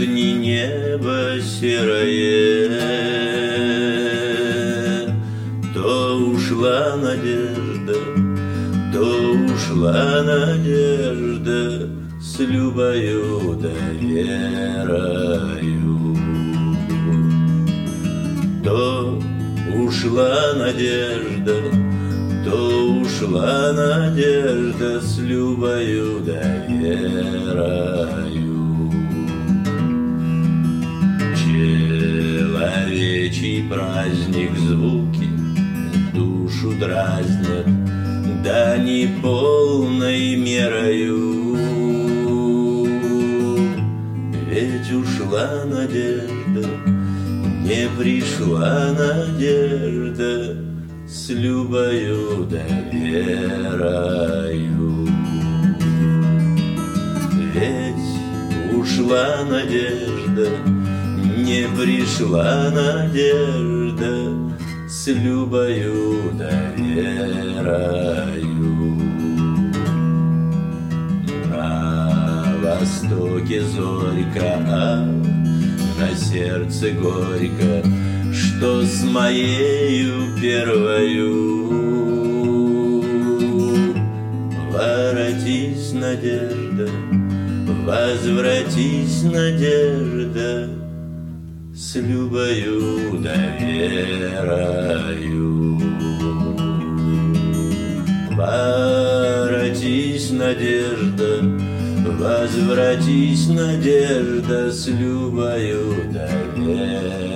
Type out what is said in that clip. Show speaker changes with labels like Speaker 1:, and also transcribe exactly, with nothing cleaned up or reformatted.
Speaker 1: дни небо серое, то ушла надежда, то ушла надежда с любою да верою. То ушла надежда, то ушла надежда с любою да верою. Человечий праздник звуки душу дразнят, да не полной мерою. Ведь ушла надежда, не пришла надежда с любою да верою. Ведь ушла надежда, не пришла надежда с любою да верою. На востоке зорька, а на сердце горько, что с моею первою. Воротись, надежда, возвратись, надежда, с любою да верою. Воротись, надежда, возвратись, надежда, с любою да верою.